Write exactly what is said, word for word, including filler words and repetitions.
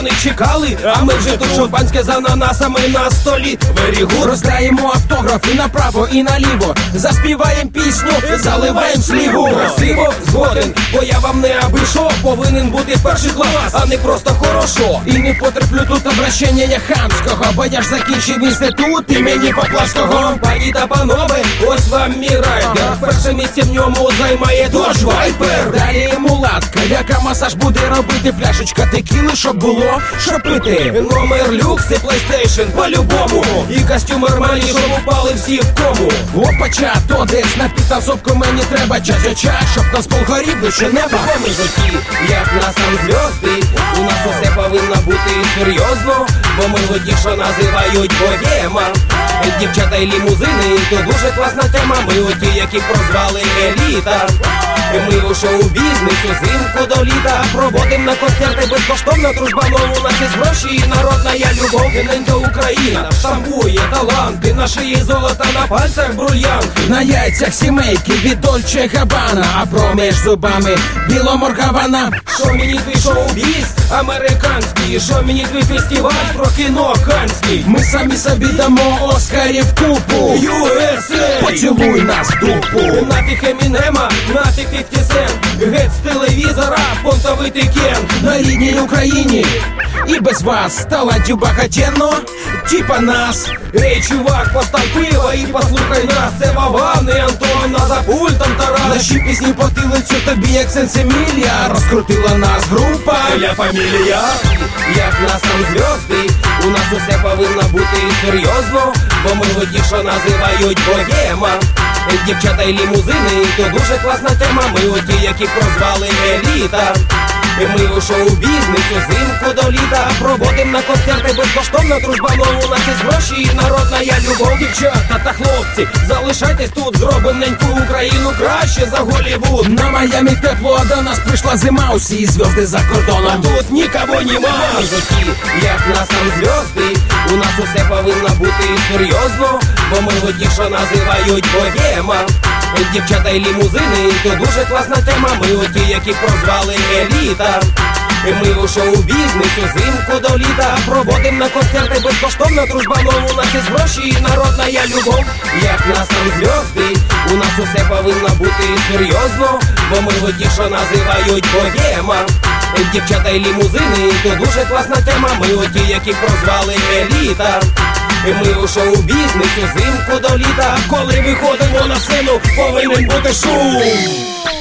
вони чекали, а ми вже тут шампанське з ананасами на столі. Very good. Роздаємо автографи направо і наліво, заспіваєм пісню, заливаєм сліву. Красиво, згоден, бо я вам не аби що, повинен бути перший клас, а не просто хорошо. І не потерплю тут обращення я хамського, бо я ж закінчив інститут імені Поплавського. Пані та панове, ось вам мій райдер. Перше місце в ньому займає Dodge Viper. Далі мулатка, яка масаж буде робити, пляшечка текіли, щоб було що пити. Номер люкс і PlayStation по-любому, і костюм Армані, щоб упали всі в кому. Опача, то десь на підтасовку мені треба ча-ча-ча, щоб нас полгорів вище неба. Бо ми житті, як нас там зв'язки, у нас усе повинно бути серйозно, бо ми воді, що називають богема. Дівчата й лімузини, то дуже класна тема, ми оті, які прозвали еліта. Ми у шоу-бізнесу зимку до літа проводим на концерти безкоштовно, дружба, но у нас є гроші і народна я любов. Ненька Україна штампує таланти, на шиї золота, на пальцях брульянти. На яйцях сімейки від Дольче Габбана, а проміж зубами біломоргавана. Що мені твій шоу-біз американський, що мені твій фестиваль про кіно канський. Ми самі собі дамо Оскарів купу. ю ес ей! Поцілуй нас в дупу. Нафіг Емінема, нафіг фіфті сент, геть з телевізора, понтовитий Кент. На рідній Україні і без вас стала багатєнно, типа нас. Ей, чувак, постав пиво і послухай нас. Це Вован і Антон, а за пультом Тарас. Наші пісні потилицю тобі, як Сенсемілія, розкрутила нас група Ля Фамілія. Як нас там зв'язки, у нас усе повинно бути серйозно, бо ми воді, що називають богема. Дівчата й лімузини, то дуже класна тема, ми оті, які прозвали еліта. Ми у шоу-бізнесу зимку до літа проводим на концерти безкоштовно, дружба, но у нас є гроші і народна я любов. Дівчата та хлопці, залишайтесь тут, зробим неньку Україну краще за Голлівуд. На Майамі тепло, а до нас прийшла зима, усі зв'язки за кордоном. Тут нікого нема. Житті, як нас там зв'язки, у нас усе повинно бути серйозно, бо ми воді, що називають богема. Дівчата й лімузини, то дуже класна тема, ми оті, які прозвали еліта. Ми у шоу-бізнесу зимку до літа проводим на концерти безкоштовно, дружба, но у нас є гроші і народна я любов. Як нас там зв'язки, у нас усе повинно бути серйозно, бо ми воді, що називають богема. Дівчата й лімузини, то дуже класна тема, ми оті, які прозвали еліта. Ми у шоу-бізнесу зимку до літа, коли виходимо на сцену, повинен бути шум.